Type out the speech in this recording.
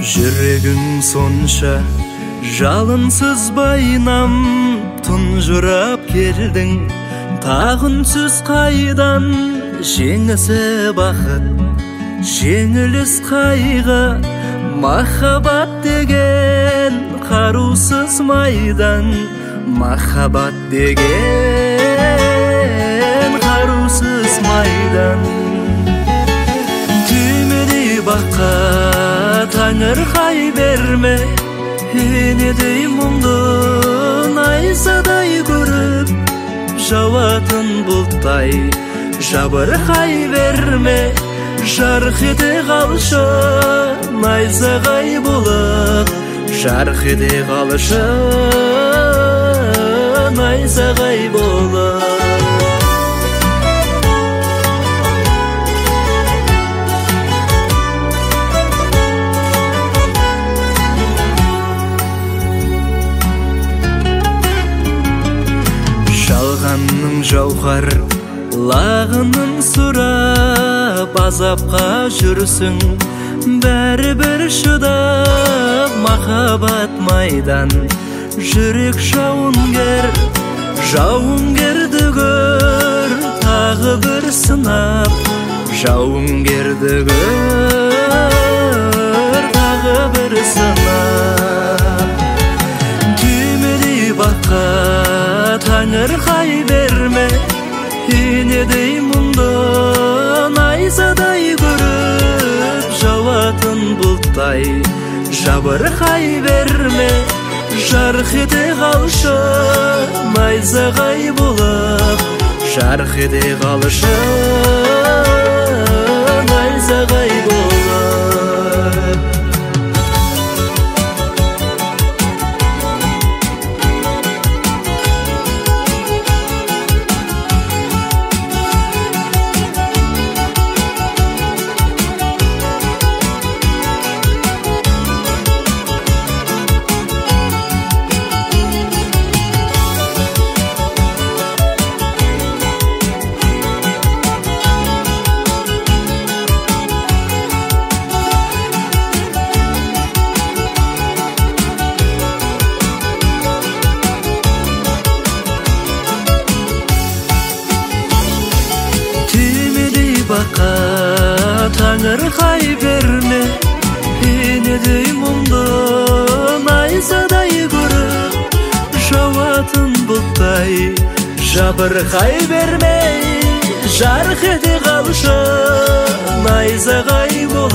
Жүрегің сонша жалынсыз байнам, тұнжырап келдің тағынсыз қайдан. Жеңісі бақыт, жеңіліс қайғы, махаббат деген қарусыз майдан. Махаббат деген қарусыз майдан. Түймедей баққа таңырқай берме, енедей мұңды найзадай көріп, жауатын бұлттай жабырқай берме. Жарқ ете қалшы найзағай болып, жарқ ете қалшы найзағай болып. Жалғанның жауһар лағының сұрап, азапқа жүрсің бәрібір шыдап. Махаббат майдан, жүрек жауынгер, жауынгерді көр тағы бір сынап. Жауынгерді көр тағы бір сынап. Түймедей баққа таңырқай берме, енедей мұңды найзадай көріп, жауатын бұлттай жабырқай берме. Жарқ ете қалшы найзағай болып, жарқ ете қалшы найзағай болып. Баққа таңырқай берме, енедей мұңды найзадай көріп, жауатын бұлттай жабырқай берме. Жарқ ете қалшы найзағай болып.